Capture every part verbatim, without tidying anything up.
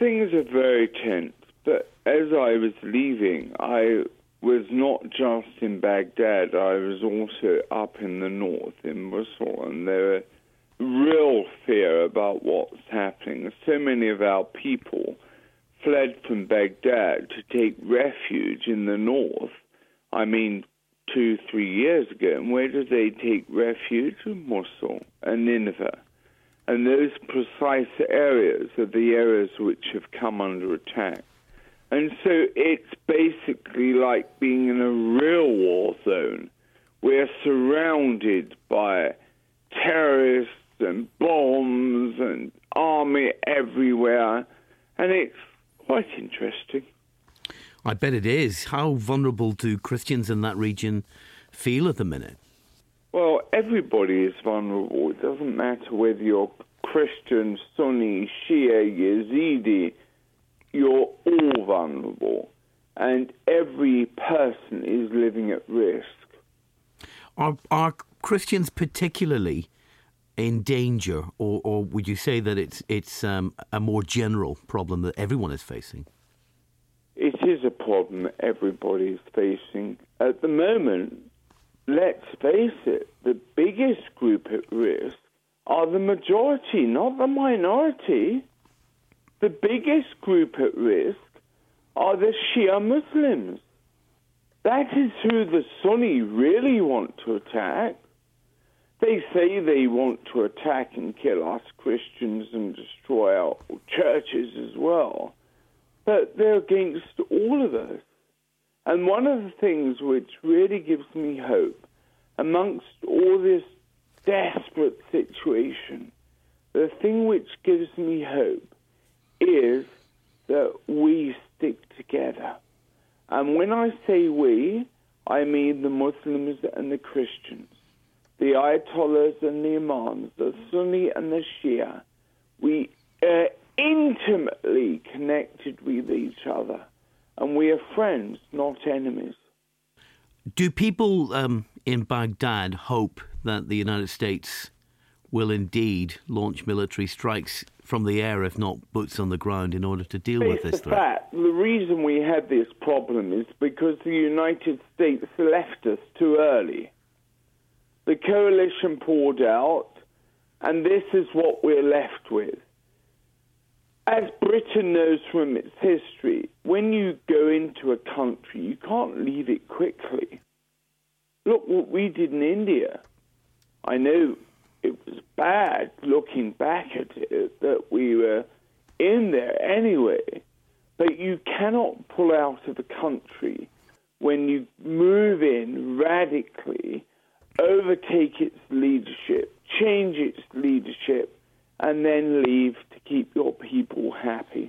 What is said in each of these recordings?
things are very tense, but as I was leaving, I was not just in Baghdad, I was also up in the north, in Mosul, and there were real fear about what's happening. So many of our people fled from Baghdad to take refuge in the north. I mean, two, three years ago. And where did they take refuge? In Mosul and Nineveh. And those precise areas are the areas which have come under attack. And so it's basically like being in a real war zone. We're surrounded by terrorists and bombs and army everywhere, and it's quite interesting. I bet it is. How vulnerable do Christians in that region feel at the minute? Well, everybody is vulnerable. It doesn't matter whether you're Christian, Sunni, Shia, Yazidi, you're all vulnerable. And every person is living at risk. Are, are Christians particularly in danger, or, or would you say that it's it's um, a more general problem that everyone is facing? It is a problem everybody is facing. At the moment, let's face it, the biggest group at risk are the majority, not the minority. The biggest group at risk are the Shia Muslims. That is who the Sunni really want to attack. They say they want to attack and kill us Christians and destroy our churches as well. But they're against all of us. And one of the things which really gives me hope, amongst all this desperate situation, the thing which gives me hope is that we stick together. And when I say we, I mean the Muslims and the Christians, the Ayatollahs and the Imams, the Sunni and the Shia. We are intimately connected with each other, and we are friends, not enemies. Do people um, in Baghdad hope that the United States will indeed launch military strikes from the air, if not boots on the ground, in order to deal with this threat? Fact, the reason we had this problem is because the United States left us too early. The coalition pulled out, and this is what we're left with. As Britain knows from its history, when you go into a country, you can't leave it quickly. Look what we did in India. I know it was bad looking back at it that we were in there anyway, but you cannot pull out of a country when you move in radically, overtake its leadership, change its leadership, and then leave to keep your people happy.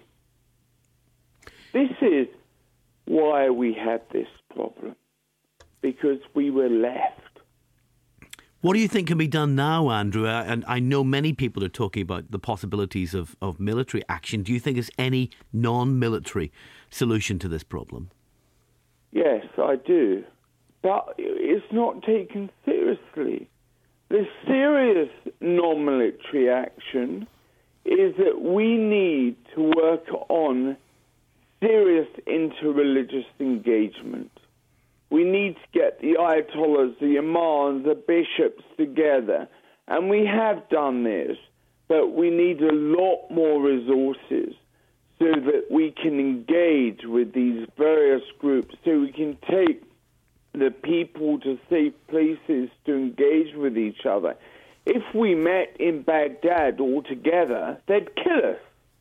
This is why we had this problem, because we were left. What do you think can be done now, Andrew? Uh, and I know many people are talking about the possibilities of, of military action. Do you think there's any non-military solution to this problem? Yes, I do. But it's not taken seriously. The serious non-military action is that we need to work on serious interreligious engagement. We need to get the Ayatollahs, the Imams, the bishops together. And we have done this, but we need a lot more resources so that we can engage with these various groups, so we can take the people to safe places to engage with each other. If we met in Baghdad all together, they'd kill us.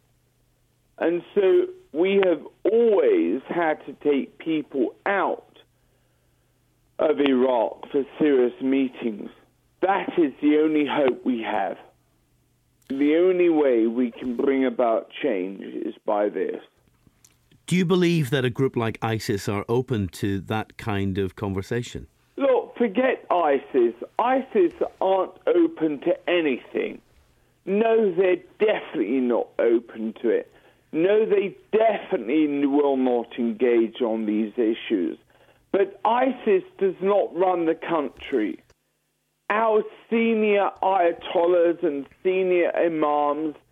And so we have always had to take people out of Iraq for serious meetings. That is the only hope we have. The only way we can bring about change is by this. Do you believe that a group like ISIS are open to that kind of conversation? Look, forget ISIS. ISIS aren't open to anything. No, they're definitely not open to it. No, they definitely will not engage on these issues. But ISIS does not run the country. Our senior Ayatollahs and senior Imams,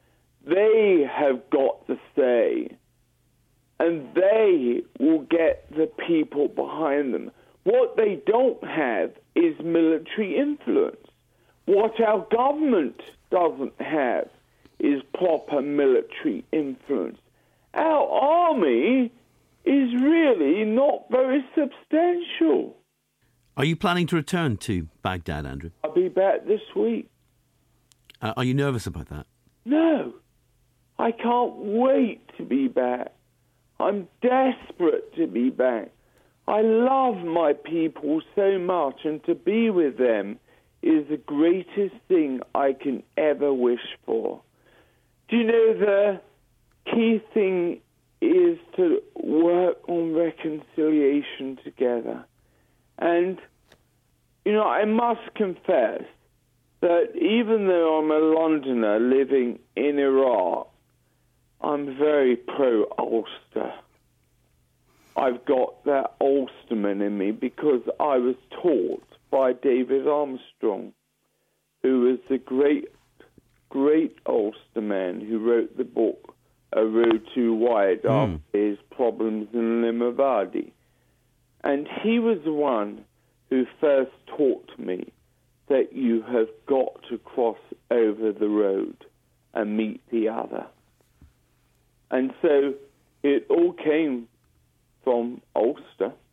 They have got the say, and they will get the people behind them. What they don't have is military influence. What our government doesn't have is proper military influence. Our army is really not very substantial. Are you planning to return to Baghdad, Andrew? I'll be back this week. Uh, are you nervous about that? No. I can't wait to be back. I'm desperate to be back. I love my people so much, and to be with them is the greatest thing I can ever wish for. Do you know, the key thing is to work on reconciliation together. And, you know, I must confess that even though I'm a Londoner living in Iraq, I'm very pro-Ulster. I've got that Ulsterman in me because I was taught by David Armstrong, who was the great, great Ulsterman who wrote the book A Road Too Wide mm. after his problems in Limavady. And he was the one who first taught me that you have got to cross over the road and meet the other. And so it all came from Ulster.